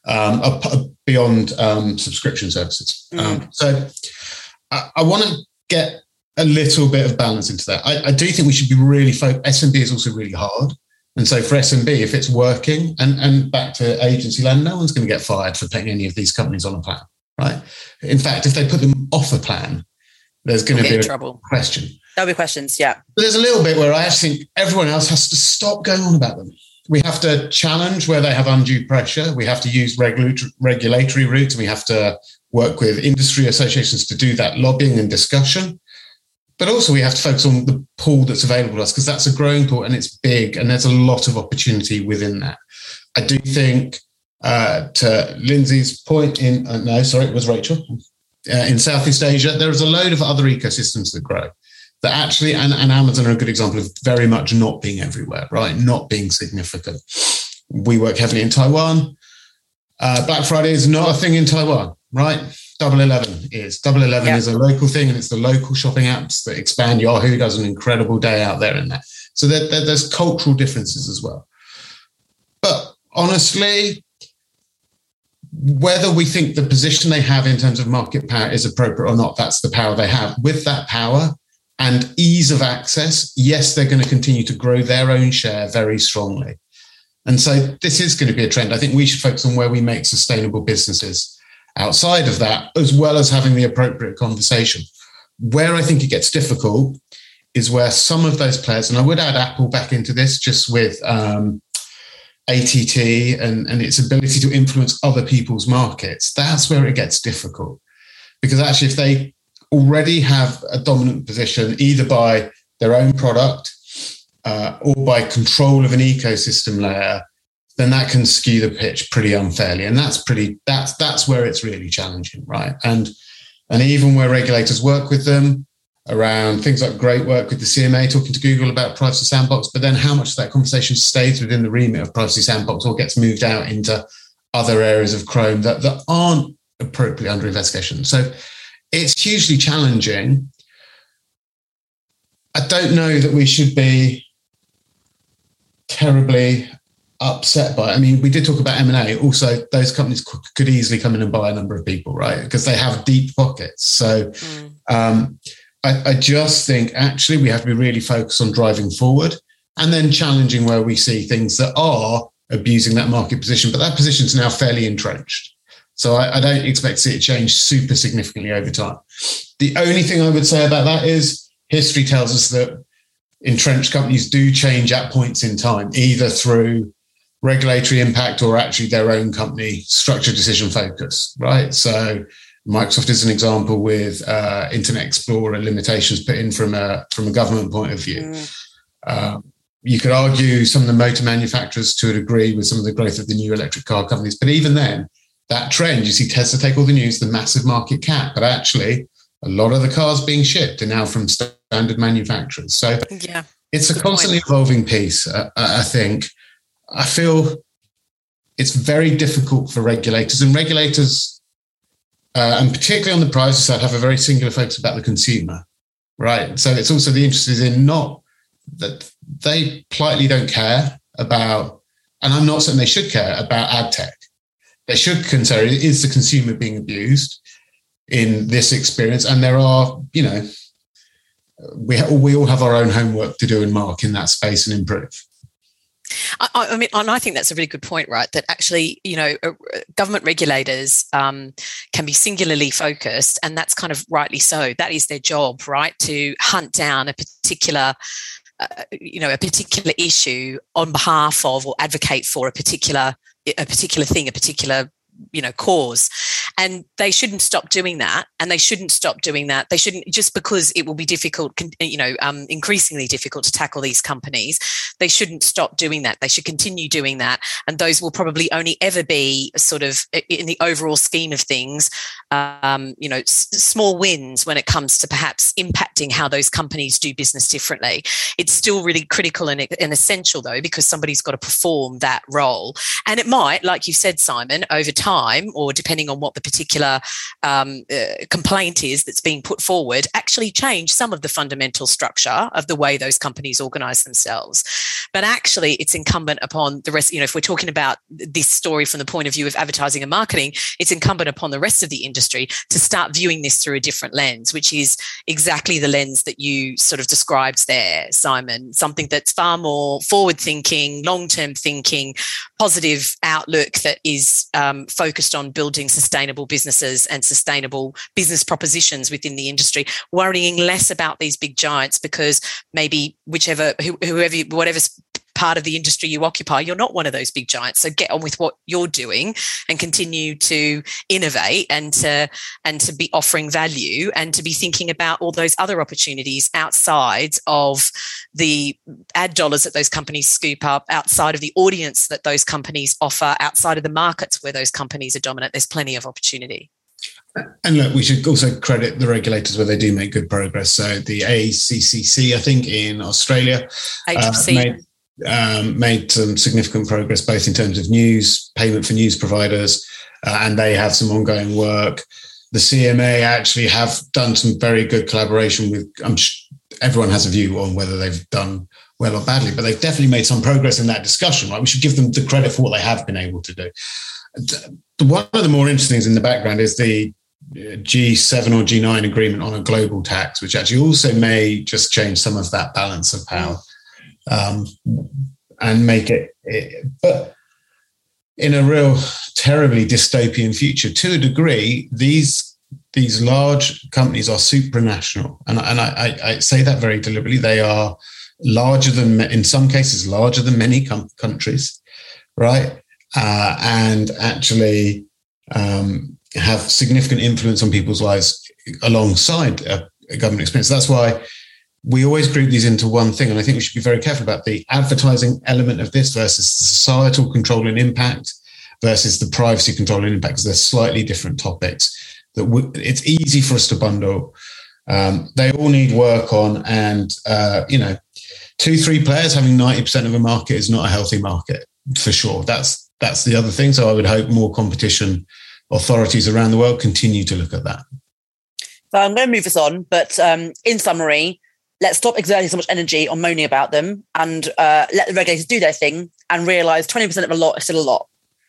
Speaker 4: Beyond subscription services. So I want to get a little bit of balance into that. I do think we should be really focused. SMB is also really hard. And so for SMB, if it's working, and back to agency land, no one's going to get fired for putting any of these companies on a plan, right? In fact, if they put them off a plan, there's going to be a question.
Speaker 2: There'll be questions, yeah.
Speaker 4: But there's a little bit where I actually think everyone else has to stop going on about them. We have to challenge where they have undue pressure. We have to use regulatory routes, and we have to work with industry associations to do that lobbying and discussion. But also we have to focus on the pool that's available to us, because that's a growing pool and it's big, and there's a lot of opportunity within that. I do think, to Lindsay's point it was Rachel, in Southeast Asia, there is a load of other ecosystems that grow. That actually, and Amazon are a good example of very much not being everywhere, right? Not being significant. We work heavily in Taiwan. Black Friday is not a thing in Taiwan, right? Double 11 is. Double 11 is a local thing, and it's the local shopping apps that expand. Yahoo does an incredible day out there in that. So there's cultural differences as well. But honestly, whether we think the position they have in terms of market power is appropriate or not, that's the power they have. With that power and ease of access, yes, they're going to continue to grow their own share very strongly. And so this is going to be a trend. I think we should focus on where we make sustainable businesses outside of that, as well as having the appropriate conversation. Where I think it gets difficult is where some of those players, and I would add Apple back into this, just with ATT and its ability to influence other people's markets, that's where it gets difficult. Because actually, if they already have a dominant position, either by their own product or by control of an ecosystem layer, then that can skew the pitch pretty unfairly. And that's where it's really challenging, right? And even where regulators work with them around things like great work with the CMA talking to Google about Privacy Sandbox, but then how much of that conversation stays within the remit of Privacy Sandbox or gets moved out into other areas of Chrome that aren't appropriately under investigation. So it's hugely challenging. I don't know that we should be terribly upset by it. I mean, we did talk about M&A. Also, those companies could easily come in and buy a number of people, right? Because they have deep pockets. So I just think actually we have to be really focused on driving forward and then challenging where we see things that are abusing that market position. But that position is now fairly entrenched. So I don't expect to see it change super significantly over time. The only thing I would say about that is history tells us that entrenched companies do change at points in time, either through regulatory impact or actually their own company structure decision focus, right? So Microsoft is an example with Internet Explorer limitations put in from a government point of view. You could argue some of the motor manufacturers to a degree with some of the growth of the new electric car companies, but even then, that trend, you see Tesla take all the news, the massive market cap, but actually a lot of the cars being shipped are now from standard manufacturers. So it's a constantly evolving piece, I think. I feel it's very difficult for regulators, and regulators, and particularly on the privacy side, have a very singular focus about the consumer, right? So it's also the interest is in not that they politely don't care about, and I'm not saying they should care about ad tech. They should consider, is the consumer being abused in this experience? And there are, we all have our own homework to do and mark in that space and improve.
Speaker 3: I mean, and I think that's a really good point, right? That actually, government regulators can be singularly focused, and that's kind of rightly so. That is their job, right? To hunt down a particular issue on behalf of or advocate for a particular thing, a particular cause. And they shouldn't stop doing that. And they shouldn't, just because it will be difficult, increasingly difficult to tackle these companies, they shouldn't stop doing that. They should continue doing that. And those will probably only ever be sort of, in the overall scheme of things, small wins when it comes to perhaps impacting how those companies do business differently. It's still really critical and essential, though, because somebody's got to perform that role. And it might, like you said, Simon, over time, or depending on what the particular complaint is that's being put forward, actually change some of the fundamental structure of the way those companies organise themselves. But actually, it's incumbent upon the rest, if we're talking about this story from the point of view of advertising and marketing, it's incumbent upon the rest of the industry to start viewing this through a different lens, which is exactly the lens that you sort of described there, Simon, something that's far more forward-thinking, long-term thinking, positive outlook that is focused on building sustainable businesses and sustainable business propositions within the industry, worrying less about these big giants because maybe whatever part of the industry you occupy, you're not one of those big giants. So get on with what you're doing and continue to innovate and to be offering value and to be thinking about all those other opportunities outside of the ad dollars that those companies scoop up, outside of the audience that those companies offer, outside of the markets where those companies are dominant. There's plenty of opportunity.
Speaker 4: And look, we should also credit the regulators where they do make good progress. So the ACCC, I think, in Australia, made some significant progress, both in terms of news, payment for news providers, and they have some ongoing work. The CMA actually have done some very good collaboration with, everyone has a view on whether they've done well or badly, but they've definitely made some progress in that discussion, right? We should give them the credit for what they have been able to do. One of the more interesting things in the background is the G7 or G9 agreement on a global tax, which actually also may just change some of that balance of power. And make it, but in a real terribly dystopian future, to a degree, these large companies are supranational, and I say that very deliberately. They are larger than, in some cases, larger than many countries, right? And actually have significant influence on people's lives alongside a government experience. That's why we always group these into one thing. And I think we should be very careful about the advertising element of this versus the societal control and impact versus the privacy control and impact, because they're slightly different topics that it's easy for us to bundle. They all need work on, and 2-3 players having 90% of a market is not a healthy market for sure. That's the other thing. So I would hope more competition authorities around the world continue to look at that.
Speaker 2: So I'm going to move us on, but in summary, let's stop exerting so much energy on moaning about them and let the regulators do their thing and realise 20% of a lot is still a lot.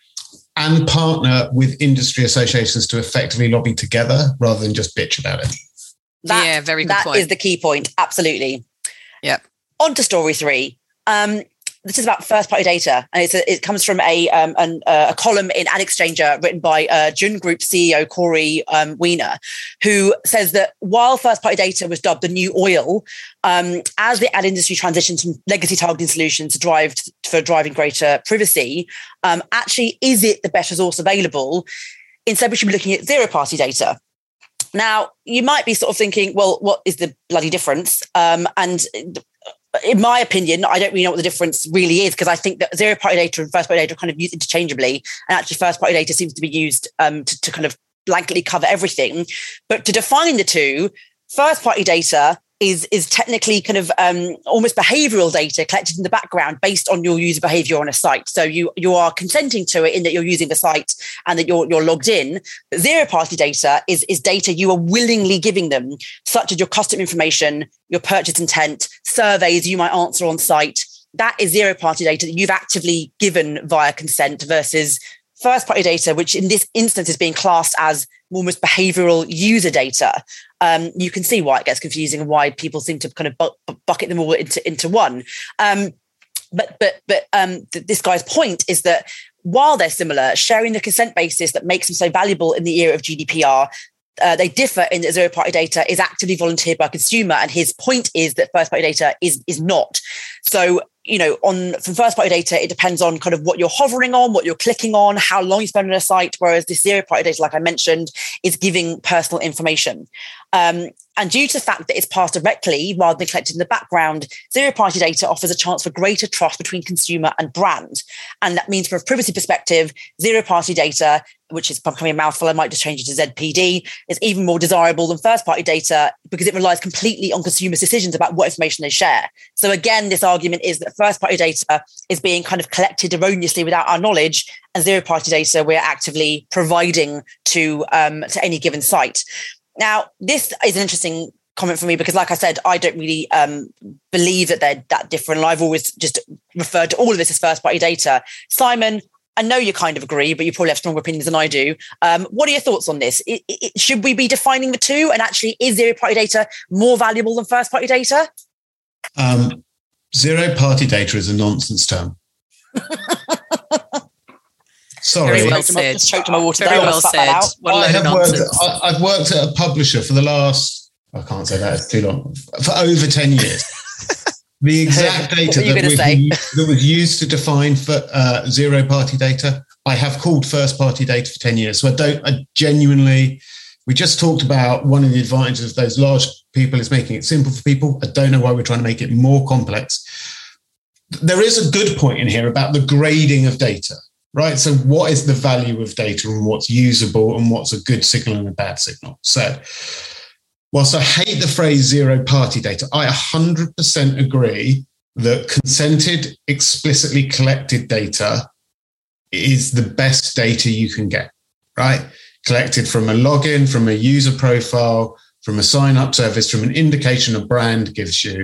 Speaker 4: And partner with industry associations to effectively lobby together rather than just bitch about it.
Speaker 3: Very good point.
Speaker 2: That is the key point. Absolutely.
Speaker 3: Yep.
Speaker 2: On to story 3. This is about first-party data, and it comes from a column in Ad Exchanger written by Jun Group CEO Corey Wiener, who says that while first-party data was dubbed the new oil, as the ad industry transitions from legacy targeting solutions to driving greater privacy, actually, is it the best resource available? Instead, we should be looking at zero-party data. Now, you might be sort of thinking, well, what is the bloody difference? And in my opinion, I don't really know what the difference really is, because I think that zero-party data and first-party data are kind of used interchangeably, and actually first-party data seems to be used to kind of blanketly cover everything. But to define the two, first-party data is technically kind of almost behavioural data collected in the background based on your user behaviour on a site. So you are consenting to it in that you're using the site and that you're logged in. But zero-party data is data you are willingly giving them, such as your custom information, your purchase intent, surveys you might answer on site. That is zero-party data that you've actively given via consent, versus first-party data, which in this instance is being classed as almost behavioural user data. You can see why it gets confusing and why people seem to kind of bucket them all into one. But this guy's point is that while they're similar, sharing the consent basis that makes them so valuable in the era of GDPR, they differ in that zero-party data is actively volunteered by a consumer, and his point is that first-party data is not. So, from first-party data, it depends on kind of what you're hovering on, what you're clicking on, how long you spend on a site, whereas this zero-party data, like I mentioned, is giving personal information. And due to the fact that it's passed directly rather than collected in the background, zero-party data offers a chance for greater trust between consumer and brand. And that means, from a privacy perspective, zero-party data, which is becoming a mouthful, I might just change it to ZPD, is even more desirable than first-party data because it relies completely on consumers' decisions about what information they share. So again, this argument is that first-party data is being kind of collected erroneously without our knowledge, and zero-party data we're actively providing to any given site. Now, this is an interesting comment for me because, like I said, I don't really believe that they're that different. And I've always just referred to all of this as first-party data. Simon, I know you kind of agree, but you probably have stronger opinions than I do. What are your thoughts on this? Should we be defining the two? And actually, is zero-party data more valuable than first-party data?
Speaker 4: Zero-party data is a nonsense term. Sorry.
Speaker 3: Very well said.
Speaker 2: Just choked on my water.
Speaker 3: Very well said.
Speaker 4: I've worked at a publisher for the last, I can't say that, it's too long, for over 10 years. The exact data that was used to define for zero-party data, I have called first-party data for 10 years. So we just talked about one of the advantages of those large people is making it simple for people. I don't know why we're trying to make it more complex. There is a good point in here about the grading of data, right? So what is the value of data and what's usable and what's a good signal and a bad signal? So whilst I hate the phrase zero-party data, I 100% agree that consented, explicitly collected data is the best data you can get, right? Collected from a login, from a user profile, from a sign-up service, from an indication a brand gives you.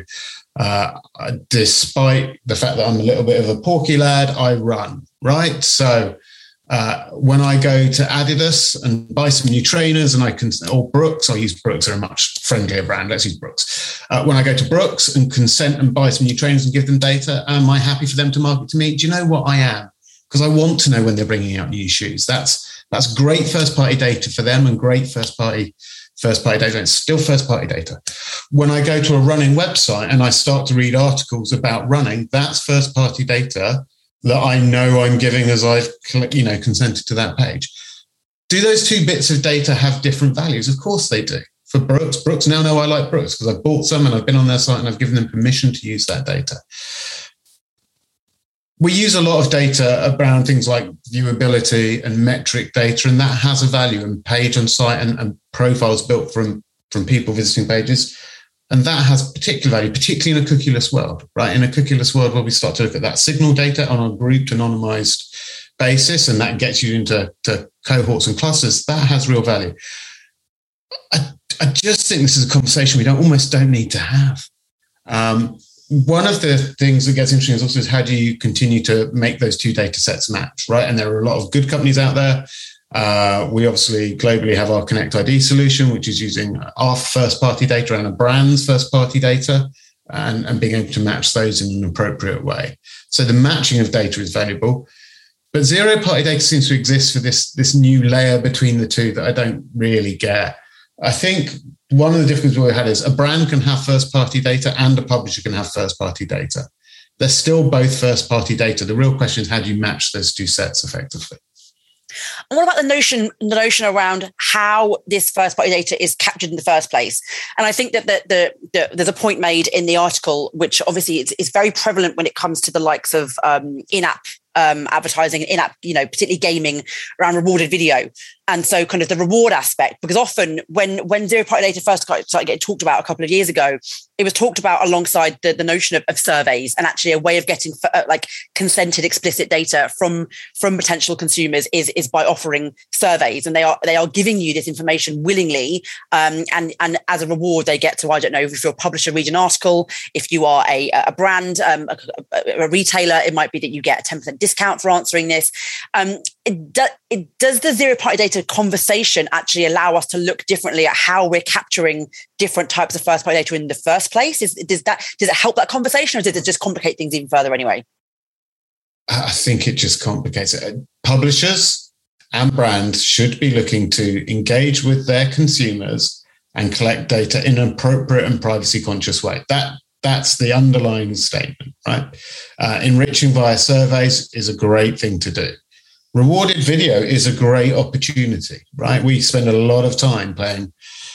Speaker 4: Despite the fact that I'm a little bit of a porky lad, I run, right? So when I go to Adidas and buy some new trainers or Brooks, I'll use Brooks, they're a much friendlier brand, let's use Brooks. When I go to Brooks and consent and buy some new trainers and give them data, am I happy for them to market to me? Do you know what I am? Because I want to know when they're bringing out new shoes. That's great first-party data for them and great first-party data. It's still first-party data. When I go to a running website and I start to read articles about running, that's first-party data that I know I'm giving as I've, consented to that page. Do those two bits of data have different values? Of course they do. For Brooks now know I like Brooks because I've bought some and I've been on their site and I've given them permission to use that data. We use a lot of data around things like viewability and metric data, and that has a value, and page on site and profiles built from people visiting pages. And that has particular value, particularly in a cookieless world, right? In a cookieless world where we start to look at that signal data on a grouped, anonymized basis, and that gets you into cohorts and clusters, that has real value. I just think this is a conversation we almost don't need to have. One of the things that gets interesting is also how do you continue to make those two data sets match, right? And there are a lot of good companies out there. We obviously globally have our Connect ID solution, which is using our first-party data and a brand's first-party data and being able to match those in an appropriate way. So the matching of data is valuable. But zero-party data seems to exist for this new layer between the two that I don't really get. I think one of the difficulties we had is a brand can have first-party data and a publisher can have first-party data. They're still both first-party data. The real question is how do you match those two sets effectively?
Speaker 2: And what about the notion around how this first-party data is captured in the first place? And I think that there's a point made in the article, which obviously is very prevalent when it comes to the likes of in-app advertising, in-app, particularly gaming around rewarded video. And so kind of the reward aspect, because often when zero-party data first started getting talked about a couple of years ago, it was talked about alongside the notion of surveys, and actually a way of getting consented explicit data from potential consumers is by offering surveys, and they are giving you this information willingly, and as a reward they get to, I don't know, if you're a publisher, read an article. If you are a brand, a retailer, it might be that you get a 10% discount for answering this. Does the zero-party data conversation actually allow us to look differently at how we're capturing different types of first-party data in the first place? Does it help that conversation, or does it just complicate things even further anyway?
Speaker 4: I think it just complicates it. Publishers and brands should be looking to engage with their consumers and collect data in an appropriate and privacy-conscious way. That's the underlying statement, right? Enriching via surveys is a great thing to do. Rewarded video is a great opportunity, right? We spend a lot of time playing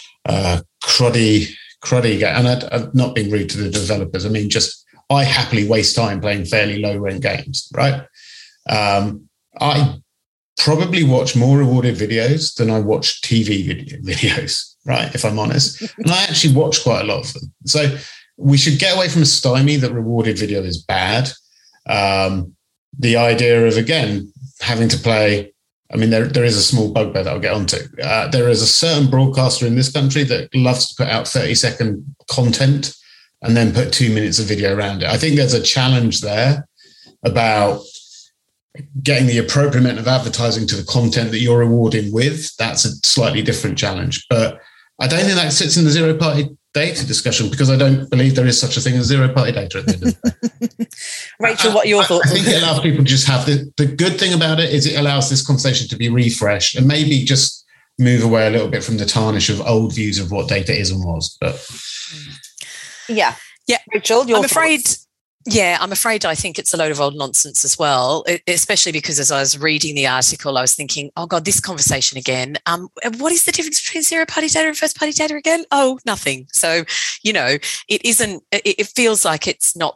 Speaker 4: cruddy game. And I'm not being rude to the developers. I mean, I happily waste time playing fairly low rent games, right? I probably watch more rewarded videos than I watch TV videos, right? If I'm honest. And I actually watch quite a lot of them. So we should get away from a stymie that rewarded video is bad. The idea of, again, having to play, I mean, there is a small bugbear that I'll get onto. There is a certain broadcaster in this country that loves to put out 30-second content and then put 2 minutes of video around it. I think there's a challenge there about getting the appropriate amount of advertising to the content that you're rewarding with. That's a slightly different challenge. But I don't think that sits in the zero-party data discussion, because I don't believe there is such a thing as zero-party data at the end of the day.
Speaker 2: Rachel, what are your thoughts?
Speaker 4: I think it allows people to just have the good thing about it is it allows this conversation to be refreshed and maybe just move away a little bit from the tarnish of old views of what data is and was. But
Speaker 2: yeah, Rachel,
Speaker 3: I'm afraid I think it's a load of old nonsense as well, especially because as I was reading the article, I was thinking, oh God, this conversation again. What is the difference between zero-party data and first-party data again? Oh, nothing. So, it feels like it's not.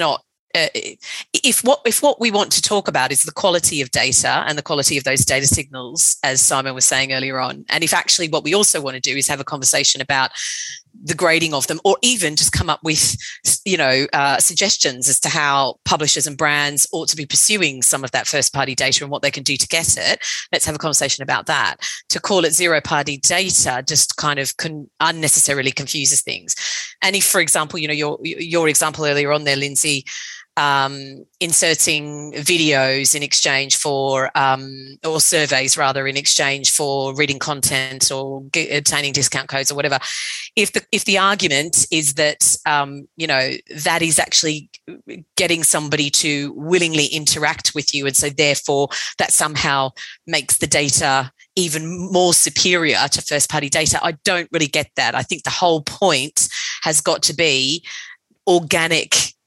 Speaker 3: If what we want to talk about is the quality of data and the quality of those data signals, as Simon was saying earlier on, and if actually what we also want to do is have a conversation about the grading of them, or even just come up with, suggestions as to how publishers and brands ought to be pursuing some of that first-party data and what they can do to get it. Let's have a conversation about that. To call it zero-party data just kind of unnecessarily confuses things. And if, for example, your example earlier on there, Lindsay, inserting videos in exchange for, or surveys rather, in exchange for reading content or obtaining discount codes or whatever. If the argument is that, that is actually getting somebody to willingly interact with you, and so therefore that somehow makes the data even more superior to first-party data, I don't really get that. I think the whole point has got to be organic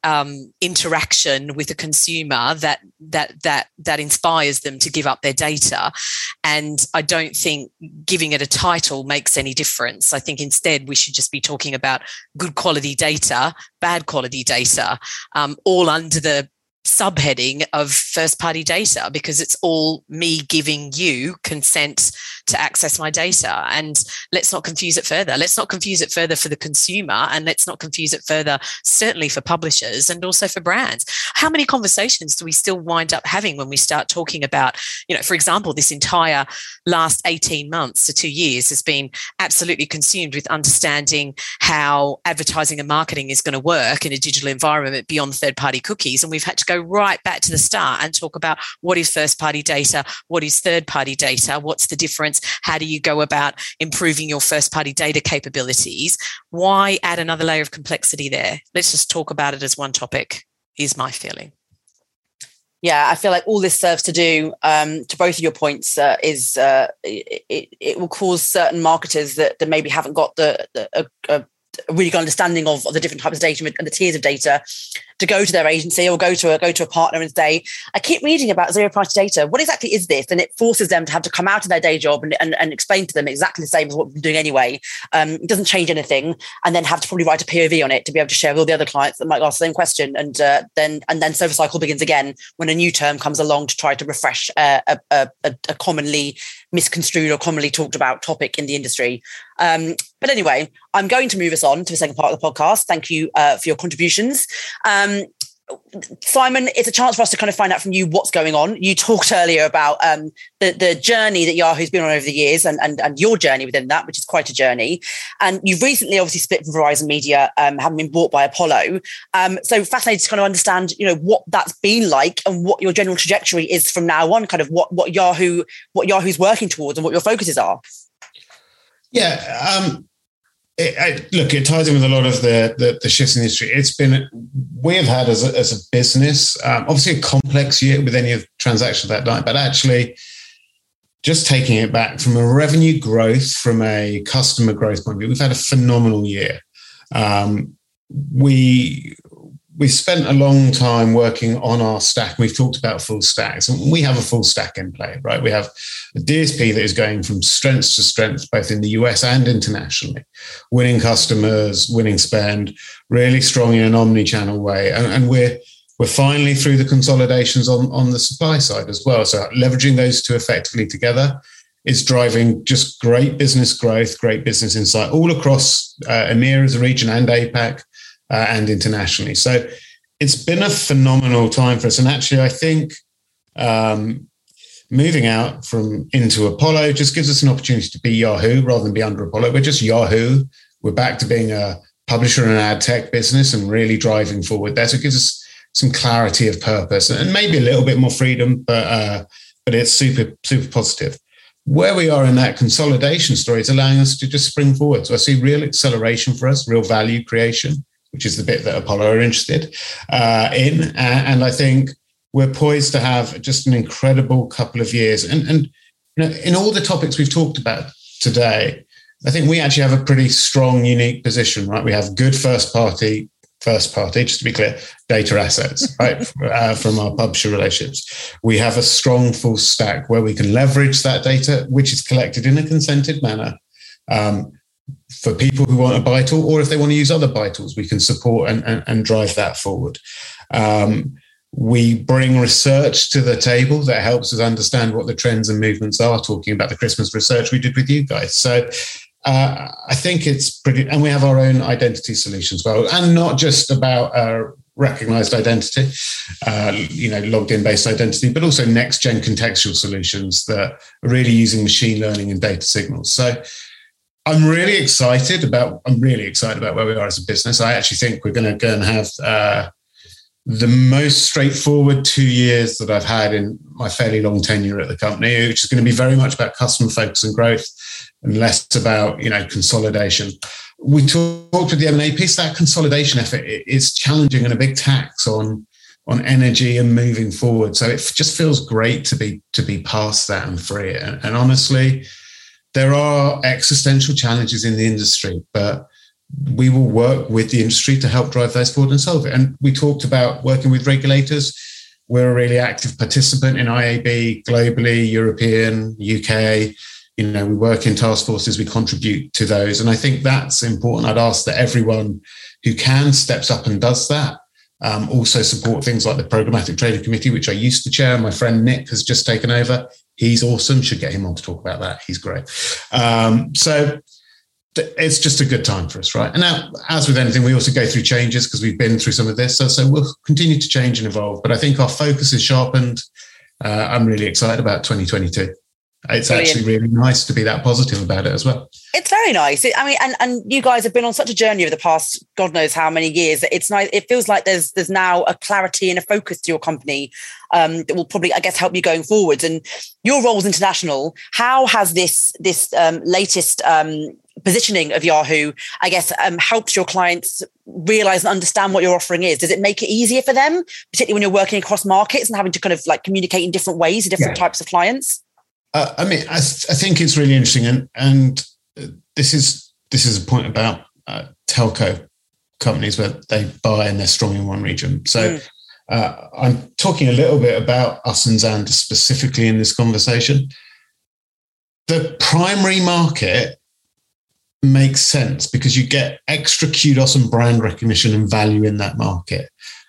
Speaker 3: interaction with a consumer that inspires them to give up their data. And I don't think giving it a title makes any difference. I think instead we should just be talking about good quality data, bad quality data, all under the subheading of first party data, because it's all me giving you consent to access my data. And let's not confuse it further. Let's not confuse it further for the consumer, and let's not confuse it further, certainly for publishers and also for brands. How many conversations do we still wind up having when we start talking about, for example, this entire last 18 months to 2 years has been absolutely consumed with understanding how advertising and marketing is going to work in a digital environment beyond third party cookies. And we've had to go right back to the start and talk about what is first party data, what is third party data, what's the difference, how do you go about improving your first party data capabilities? Why add another layer of complexity there? Let's just talk about it as one topic, is my feeling.
Speaker 2: Yeah, I feel like all this serves to do, to both of your points, is it will cause certain marketers that maybe haven't got a really good understanding of the different types of data and the tiers of data to go to their agency or go to a partner and say, I keep reading about zero party data. What exactly is this? And it forces them to have to come out of their day job and explain to them exactly the same as what we're doing anyway. It doesn't change anything, and then have to probably write a POV on it to be able to share with all the other clients that might ask the same question. And then so the cycle begins again when a new term comes along to try to refresh a commonly misconstrued or commonly talked about topic in the industry. But anyway, I'm going to move us on to the second part of the podcast. Thank you for your contributions. Simon, it's a chance for us to kind of find out from you what's going on. You talked earlier about the journey that Yahoo's been on over the years and your journey within that, which is quite a journey. And you've recently obviously split from Verizon Media, having been bought by Apollo. So fascinated to kind of understand, what that's been like and what your general trajectory is from now on, kind of what Yahoo's working towards and what your focuses are.
Speaker 4: Yeah. It ties in with a lot of the shifts in the industry. We have had as a business, obviously a complex year with any of the transactions that night, but actually just taking it back from a revenue growth, from a customer growth point of view, we've had a phenomenal year. We spent a long time working on our stack. We've talked about full stacks. We have a full stack in play, right? We have a DSP that is going from strength to strength, both in the US and internationally, winning customers, winning spend, really strong in an omni-channel way. And we're finally through the consolidations on the supply side as well. So leveraging those two effectively together is driving just great business growth, great business insight all across EMEA as a region and APAC. And internationally. So it's been a phenomenal time for us. And actually, I think moving out into Apollo just gives us an opportunity to be Yahoo rather than be under Apollo. We're just Yahoo. We're back to being a publisher and an ad tech business and really driving forward there. So it gives us some clarity of purpose and maybe a little bit more freedom, but it's super, super positive. Where we are in that consolidation story is allowing us to just spring forward. So I see real acceleration for us, real value creation, which is the bit that Apollo are interested in. And I think we're poised to have just an incredible couple of years. And in all the topics we've talked about today, I think we actually have a pretty strong, unique position, right? We have good first party, just to be clear, data assets, right? From our publisher relationships. We have a strong full stack where we can leverage that data, which is collected in a consented manner, for people who want a buy tool, or if they want to use other buy tools, we can support and drive that forward. We bring research to the table that helps us understand what the trends and movements are, talking about the Christmas research we did with you guys. So I think it's pretty, and we have our own identity solutions as well, and not just about recognized identity, logged in based identity, but also next gen contextual solutions that are really using machine learning and data signals. So I'm really excited about where we are as a business. I actually think we're going to go and have the most straightforward 2 years that I've had in my fairly long tenure at the company, which is going to be very much about customer focus and growth and less about, consolidation. We talked with the M&A piece. That consolidation effort is challenging and a big tax on energy and moving forward. So it just feels great to be past that and free. And honestly, there are existential challenges in the industry, but we will work with the industry to help drive those forward and solve it. And we talked about working with regulators. We're a really active participant in IAB globally, European, UK. You know, we work in task forces, we contribute to those. And I think that's important. I'd ask that everyone who can steps up and does that. Also support things like the Programmatic Trading Committee, which I used to chair. My friend Nick has just taken over. He's awesome. Should get him on to talk about that. He's great. So it's just a good time for us, right? And now, as with anything, we also go through changes because we've been through some of this. So we'll continue to change and evolve. But I think our focus is sharpened. I'm really excited about 2022. It's Brilliant. Actually really nice to be that positive about it as well.
Speaker 2: It's very nice. I mean, and you guys have been on such a journey over the past God knows how many years. It's nice. It feels like there's now a clarity and a focus to your company that will probably, I guess, help you going forwards. And your role's international. How has this latest positioning of Yahoo, I guess, helped your clients realize and understand what your offering is? Does it make it easier for them, particularly when you're working across markets and having to kind of like communicate in different ways to different types of clients?
Speaker 4: I mean, I think it's really interesting, and this is a point about telco companies where they buy and they're strong in one region. So I'm talking a little bit about us and Xandr specifically in this conversation. The primary market makes sense because you get extra kudos and brand recognition and value in that market.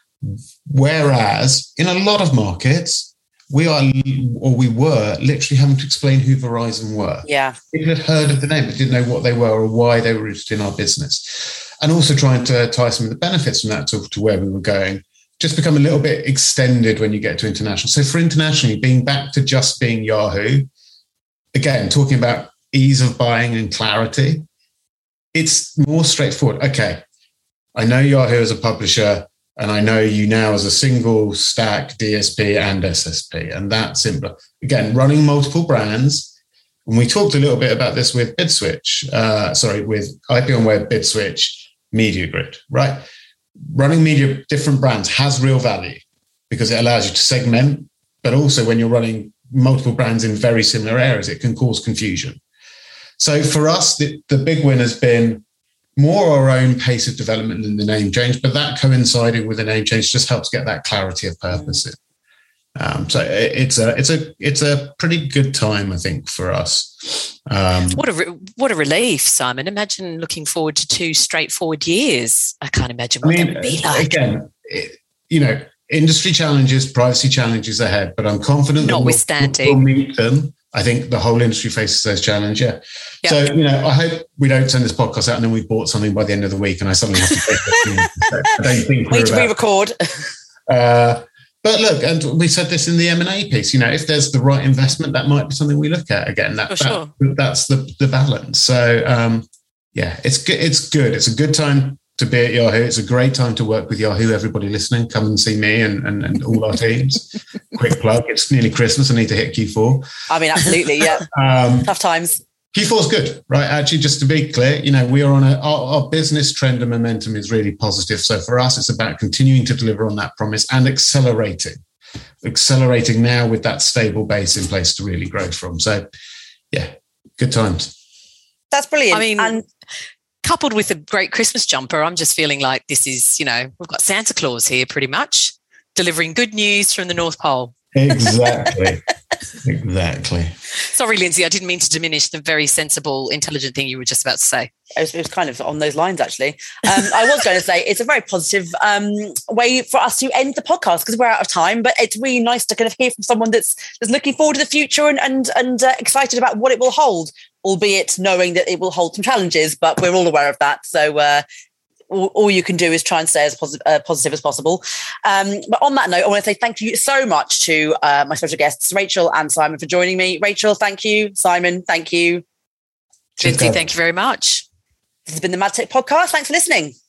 Speaker 4: Whereas in a lot of markets, we were literally having to explain who Verizon were.
Speaker 2: Yeah.
Speaker 4: People had heard of the name, but didn't know what they were or why they were interested in our business. And also trying to tie some of the benefits from that to where we were going. Just become a little bit extended when you get to international. So for internationally, being back to just being Yahoo, again, talking about ease of buying and clarity, it's more straightforward. Okay, I know Yahoo as a publisher, and I know you now as a single stack DSP and SSP, and that's simpler. Again, running multiple brands. And we talked a little bit about this with BidSwitch, with IP on Web, BidSwitch, MediaGrid, right? Running different brands has real value because it allows you to segment, but also when you're running multiple brands in very similar areas, it can cause confusion. So for us, the big win has been more our own pace of development than the name change, but that coinciding with the name change just helps get that clarity of purpose in. So it's a pretty good time, I think, for us.
Speaker 3: What a relief, Simon. Imagine looking forward to 2 straightforward years. I can't imagine what that would be like.
Speaker 4: Again, industry challenges, privacy challenges ahead, but I'm confident that we'll meet them. I think the whole industry faces those challenges. Yeah. Yep. So, I hope we don't send this podcast out and then we've bought something by the end of the week and I suddenly have to take it. I don't think
Speaker 2: we need to re-record.
Speaker 4: But look, and we said this in the M&A piece, if there's the right investment, that might be something we look at again. That's the balance. So, it's good. It's good. It's a good time to be at Yahoo. It's a great time to work with Yahoo. Everybody listening, come and see me and all our teams. Quick plug. It's nearly Christmas. I need to hit Q4.
Speaker 2: I mean, absolutely. Yeah. Tough times.
Speaker 4: Q4 is good, right? Actually, just to be clear, we are on our business trend and momentum is really positive. So for us, it's about continuing to deliver on that promise and accelerating now with that stable base in place to really grow from. So yeah, good times.
Speaker 2: That's brilliant.
Speaker 3: I mean, coupled with a great Christmas jumper, I'm just feeling like this is, we've got Santa Claus here pretty much delivering good news from the North Pole.
Speaker 4: Exactly. Exactly.
Speaker 3: Sorry, Lindsay, I didn't mean to diminish the very sensible, intelligent thing you were just about to say.
Speaker 2: It was kind of on those lines, actually. I was going to say it's a very positive way for us to end the podcast because we're out of time, but it's really nice to kind of hear from someone that's looking forward to the future and excited about what it will hold, albeit knowing that it will hold some challenges, but we're all aware of that. So all you can do is try and stay as positive as possible. But on that note, I want to say thank you so much to my special guests, Rachel and Simon, for joining me. Rachel, thank you. Simon, thank you.
Speaker 3: Lindsay, thank you very much.
Speaker 2: This has been the Mad Tech Podcast. Thanks for listening.